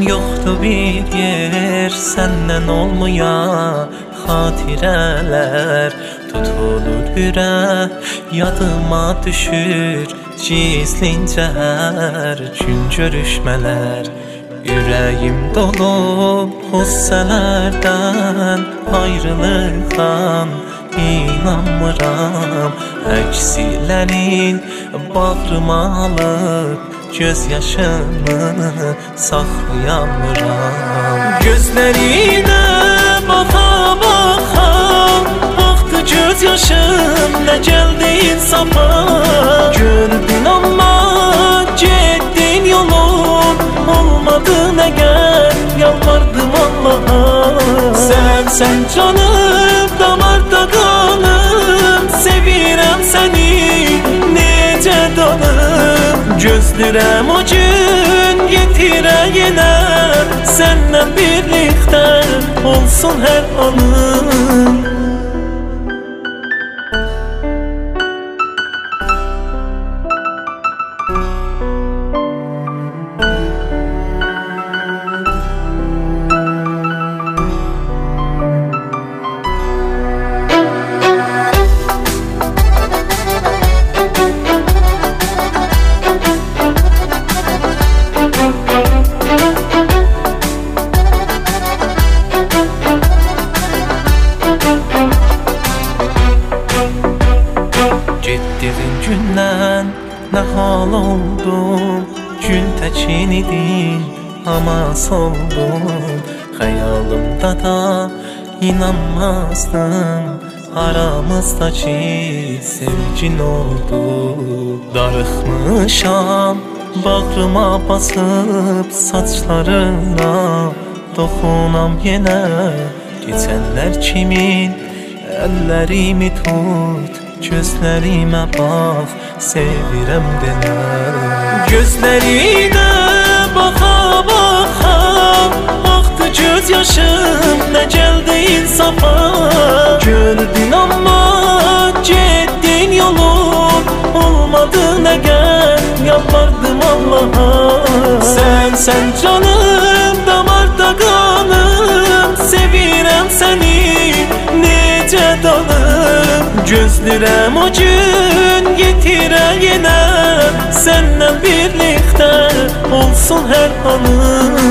Yoxdur bir yer səndən olmayan xatirələr tutulur ürək, yadıma düşür gizlincə hər gün görüşmələr. Ürəyim dolub qüssələrdən, ayrılıqdan inanmıram. Əksilərin bağrıma alıb göz yaşımı saxlayamıram. Gözlərinə baxa baxa axdı göz yaşım, nə gəldi insafa. Gördün amma getdin yolun, olmadı nə gəl yalvardım Allaha. Sən canım, damarda qanım, sevirəm səni necə danım. Gözlürəm o gün yetirə yenə, səndən birlikdə olsun hər anım. Getdiğin gündən nə hal oldum, gül təkin idin amma soldum. Xəyalımda da inanmazdım, aramızdakı sevgin oldu. Darıxmışam, bağrıma basıb saçlarına toxunam yenə. Keçənlər kimin əllərimi tut, gözlərimə bax, sevirəm denə. Gözlərinə baxa baxa axdı göz yaşım, nə gəldi insafa. Gördün amma getdin yolun, olmadı nə gəl yalvardım Allaha. Sən canım, damarda qanım, sevirəm səni necə danım. Gözlürəm o gün yetirə yenə, səndən birlikdə olsun hər anım.